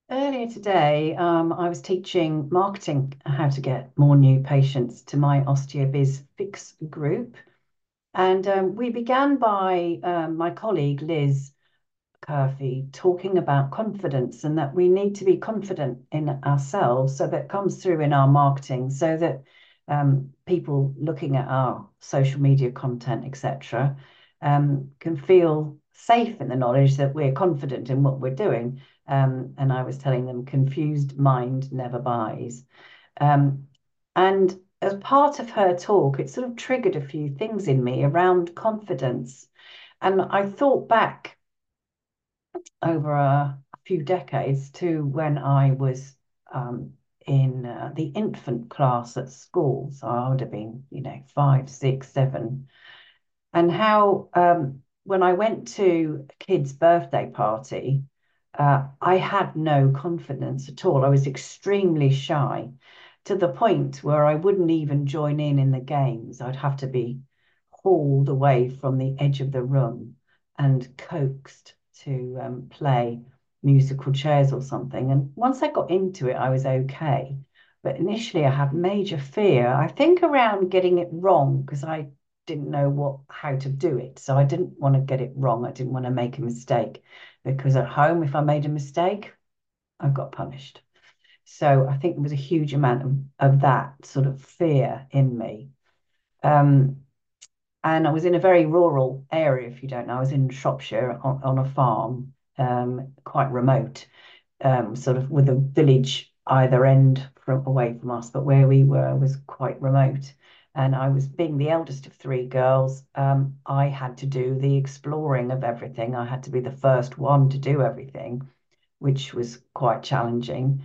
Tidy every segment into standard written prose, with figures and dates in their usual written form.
Earlier today, I was teaching marketing how to get more new patients to my OsteoBiz Fix group. And we began by my colleague Liz Curfey talking about confidence and that we need to be confident in ourselves so that comes through in our marketing, so that people looking at our social media content, etc., can feel safe in the knowledge that we're confident in what we're doing. And I was telling them, confused mind never buys. Um, and as part of her talk, it sort of triggered a few things in me around confidence. And I thought back over a few decades to when I was in the infant class at school. So I would have been, 5, 6, 7. And how when I went to a kid's birthday party, I had no confidence at all. I was extremely shy to the point where I wouldn't even join in the games. I'd have to be hauled away from the edge of the room and coaxed to play musical chairs or something. And once I got into it, I was okay. But initially, I had major fear, I think, around getting it wrong because I didn't know how to do it. So I didn't want to get it wrong. I didn't want to make a mistake because at home, if I made a mistake, I got punished. So I think there was a huge amount of that sort of fear in me. Um, and I was in a very rural area, if you don't know. I was in Shropshire on a farm, quite remote, sort of with a village either end from away from us, but where we were was quite remote. And I was being the eldest of three girls. I had to do the exploring of everything. I had to be the first one to do everything, which was quite challenging.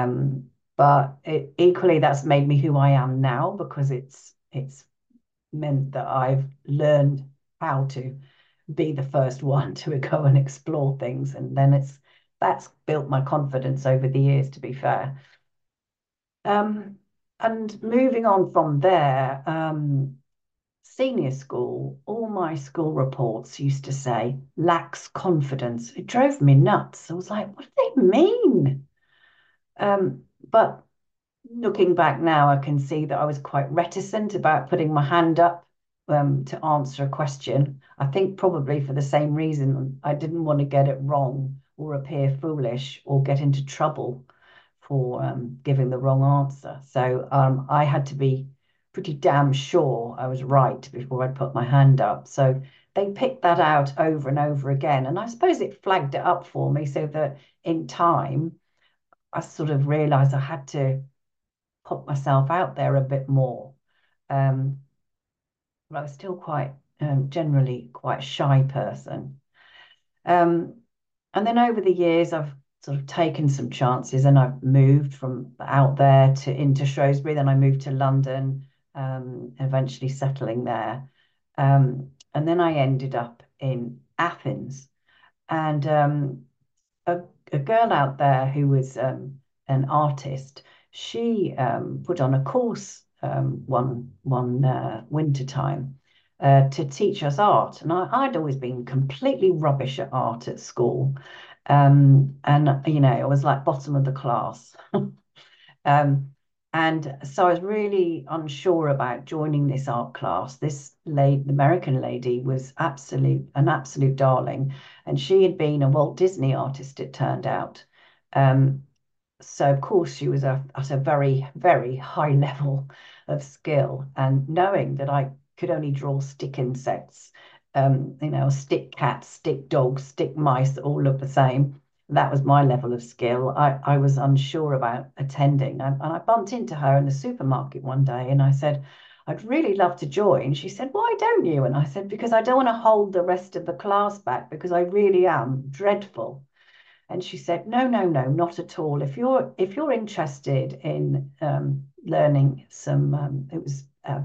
But equally, that's made me who I am now because it's meant that I've learned how to be the first one to go and explore things. And then that's built my confidence over the years, to be fair. Um, and moving on from there, senior school, all my school reports used to say lacks confidence. It drove me nuts. I was like, what do they mean? But looking back now, I can see that I was quite reticent about putting my hand up to answer a question. I think probably for the same reason I didn't want to get it wrong or appear foolish or get into trouble for giving the wrong answer. So I had to be pretty damn sure I was right before I put my hand up. So they picked that out over and over again. And I suppose it flagged it up for me so that in time, I sort of realized I had to put myself out there a bit more. Um, but I was still quite generally quite a shy person. Um, and then over the years, I've sort of taken some chances and I've moved from out there to into Shrewsbury. Then I moved to London, eventually settling there. And then I ended up in Athens. And a, a girl out there who was an artist, she put on a course one winter time to teach us art, and I'd always been completely rubbish at art at school, and I was like bottom of the class. Um, and so I was really unsure about joining this art class. This lady, the American lady, was an absolute darling, and she had been a Walt Disney artist, it turned out. Um, so of course she was at a very, very high level of skill, and knowing that I could only draw stick insects, stick cats, stick dogs, stick mice that all look the same. That was my level of skill. I was unsure about attending. And I bumped into her in the supermarket one day and I said, I'd really love to join. She said, why don't you? And I said, because I don't want to hold the rest of the class back because I really am dreadful. And she said, no, no, no, not at all. If you're interested in learning some, it was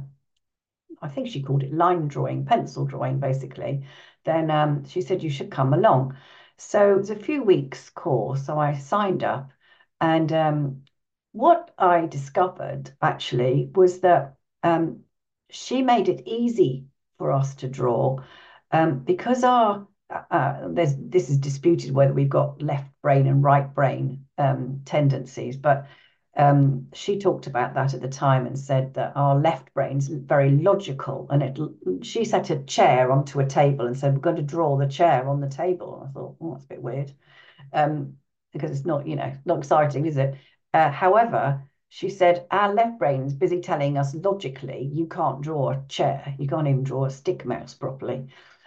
I think she called it line drawing, pencil drawing, basically, then she said you should come along. So it was a few weeks course. So I signed up. And what I discovered actually was that she made it easy for us to draw because our this is disputed whether we've got left brain and right brain tendencies, but she talked about that at the time and said that our left brain's very logical, and she set a chair onto a table and said, we're going to draw the chair on the table. I thought, oh, that's a bit weird, because it's not, not exciting, is it? However, she said, our left brain's busy telling us logically, you can't draw a chair, you can't even draw a stick mouse properly.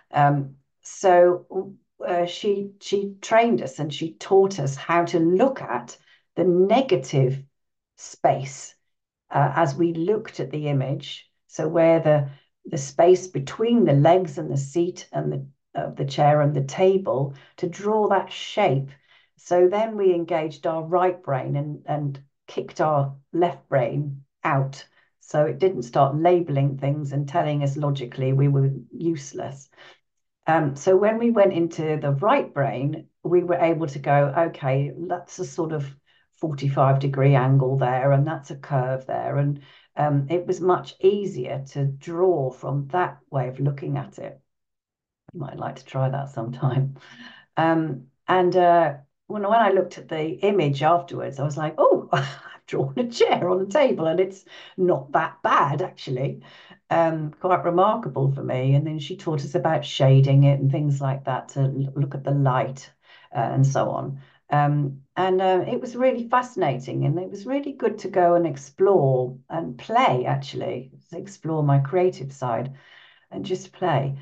So she trained us and she taught us how to look at the negative space as we looked at the image. So where the space between the legs and the seat and the chair and the table, to draw that shape. So then we engaged our right brain and kicked our left brain out. So it didn't start labeling things and telling us logically we were useless. So when we went into the right brain, we were able to go, okay, that's a sort of 45-degree angle there, and that's a curve there. And it was much easier to draw from that way of looking at it. You might like to try that sometime. And when I looked at the image afterwards, I was like, oh, I've drawn a chair on the table, and it's not that bad, actually. Quite remarkable for me. And then she taught us about shading it and things like that to look at the light and so on. And it was really fascinating, and it was really good to go and explore and play, actually, to explore my creative side and just play.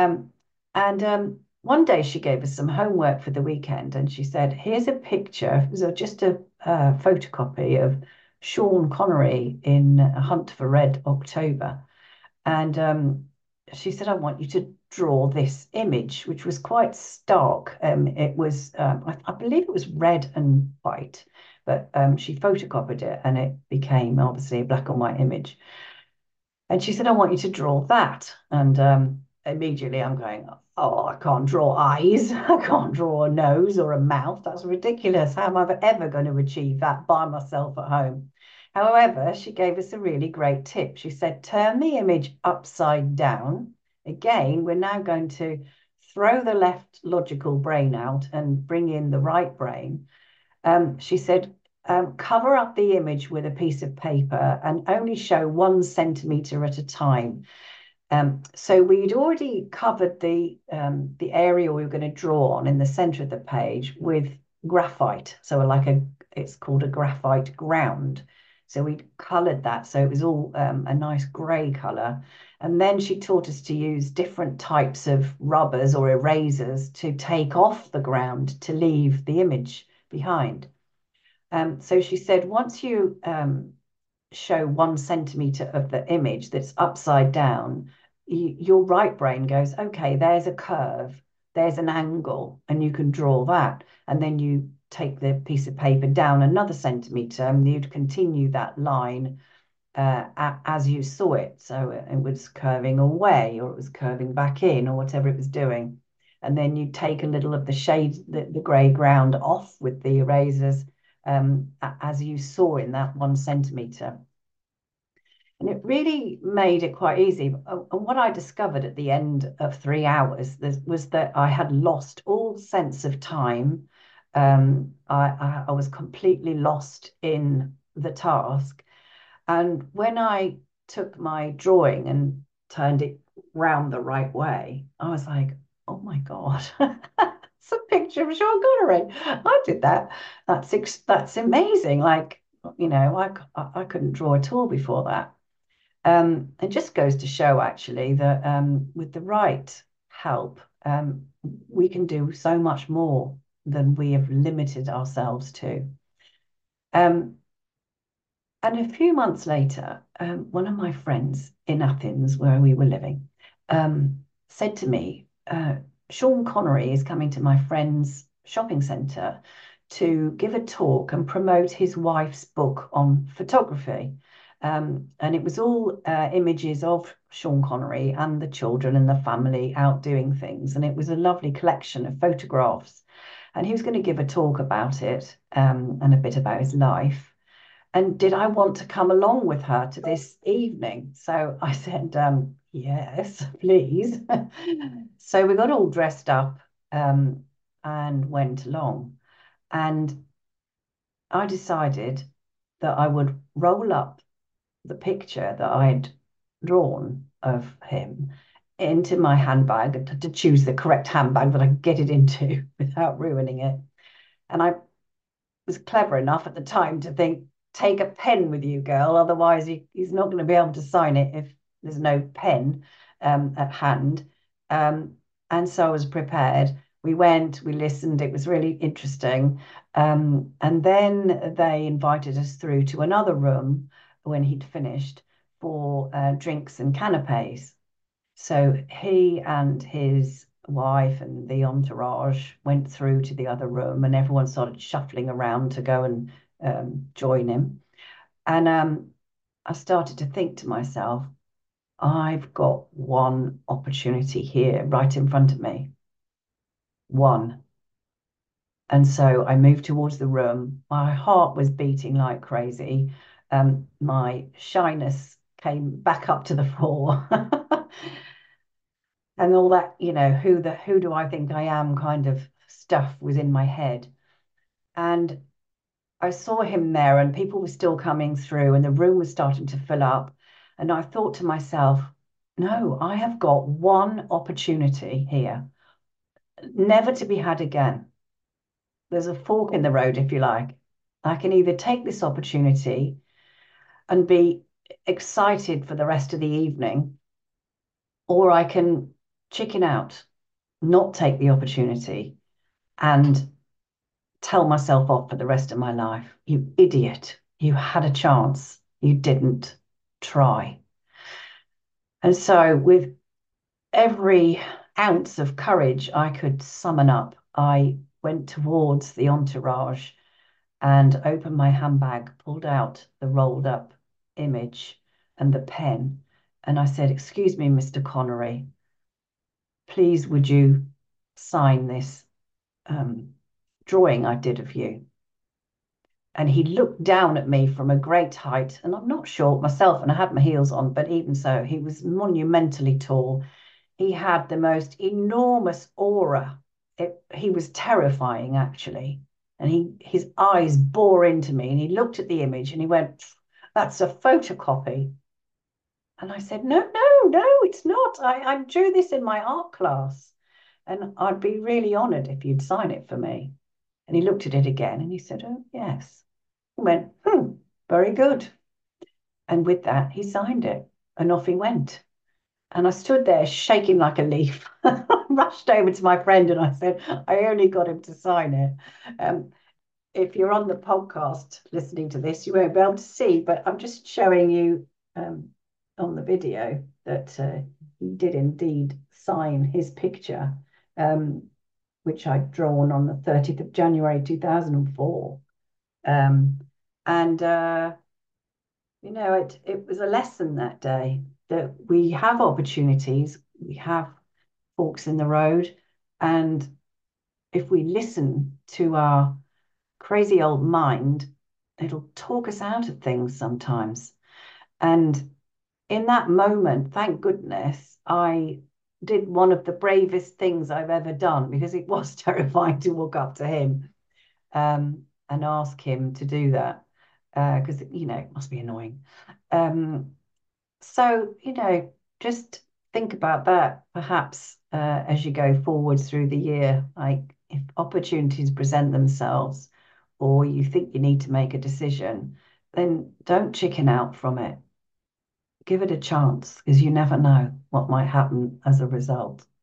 And one day she gave us some homework for the weekend, and she said, here's a picture. It was just a photocopy of Sean Connery in A Hunt for Red October. And she said, I want you to draw this image, which was quite stark. It was, I believe it was red and white, but she photocopied it and it became obviously a black and white image. And she said, I want you to draw that. And immediately I'm going, oh, I can't draw eyes. I can't draw a nose or a mouth. That's ridiculous. How am I ever going to achieve that by myself at home? However, she gave us a really great tip. She said, turn the image upside down. Again, we're now going to throw the left logical brain out and bring in the right brain. She said, cover up the image with a piece of paper and only show 1 centimetre at a time. So we'd already covered the area we were going to draw on in the centre of the page with graphite. So it's called a graphite ground. So we'd coloured that, so it was all a nice grey colour. And then she taught us to use different types of rubbers or erasers to take off the ground to leave the image behind. So she said, once you show 1 centimetre of the image that's upside down, your right brain goes, okay, there's a curve, there's an angle, and you can draw that. And then you take the piece of paper down another centimetre and you'd continue that line as you saw it. So it was curving away or it was curving back in or whatever it was doing. And then you take a little of the shade, the grey ground off with the erasers as you saw in that 1 centimetre. And it really made it quite easy. And what I discovered at the end of 3 hours was that I had lost all sense of time. I was completely lost in the task. And when I took my drawing and turned it round the right way, I was like, oh my God, it's a picture of Sean Connery. I did that. That's amazing. Like, I couldn't draw at all before that. It just goes to show actually that with the right help, we can do so much more than we have limited ourselves to. And a few months later, one of my friends in Athens, where we were living, said to me, Sean Connery is coming to my friend's shopping centre to give a talk and promote his wife's book on photography. And it was all images of Sean Connery and the children and the family out doing things. And it was a lovely collection of photographs. And he was going to give a talk about it and a bit about his life. And did I want to come along with her to this evening? So I said, yes, please. So we got all dressed up um, and went along. And I decided that I would roll up the picture that I'd drawn of him into my handbag to choose the correct handbag that I could get it into without ruining it. And I was clever enough at the time to think, take a pen with you, girl. Otherwise, he's not going to be able to sign it if there's no pen at hand. Um, and so I was prepared. We went, we listened. It was really interesting. And then they invited us through to another room when he'd finished for drinks and canapes. So he and his wife and the entourage went through to the other room, and everyone started shuffling around to go and join him. And I started to think to myself, I've got one opportunity here right in front of me. One. And so I moved towards the room. My heart was beating like crazy. My shyness came back up to the fore. And all that, who do I think I am kind of stuff was in my head. And I saw him there, and people were still coming through, and the room was starting to fill up. And I thought to myself, no, I have got one opportunity here, never to be had again. There's a fork in the road, if you like. I can either take this opportunity and be excited for the rest of the evening, or I can chicken out, not take the opportunity, and tell myself off for the rest of my life. You idiot. You had a chance. You didn't try. And so, with every ounce of courage I could summon up, I went towards the entourage and opened my handbag, pulled out the rolled up image and the pen. And I said, "Excuse me, Mr. Connery, please would you sign this drawing I did of you?" And he looked down at me from a great height. And I'm not short myself, and I had my heels on, but even so, he was monumentally tall. He had the most enormous aura. He was terrifying, actually. And his eyes bore into me, and he looked at the image and he went, "That's a photocopy." And I said, "No, no, no, it's not. I drew this in my art class, and I'd be really honored if you'd sign it for me." And he looked at it again and he said, "Oh, yes." I went, very good. And with that, he signed it and off he went. And I stood there shaking like a leaf. I rushed over to my friend and I said, "I only got him to sign it." Um, if you're on the podcast listening to this, you won't be able to see, but I'm just showing you on the video that he did indeed sign his picture, which I'd drawn on the 30th of January 2004. Um, and it was a lesson that day that we have opportunities, we have forks in the road, and if we listen to our crazy old mind, it'll talk us out of things sometimes. And in that moment, thank goodness, I did one of the bravest things I've ever done, because it was terrifying to walk up to him and ask him to do that, because it must be annoying. So, just think about that perhaps as you go forward through the year. Like, if opportunities present themselves or you think you need to make a decision, then don't chicken out from it. Give it a chance, because you never know what might happen as a result.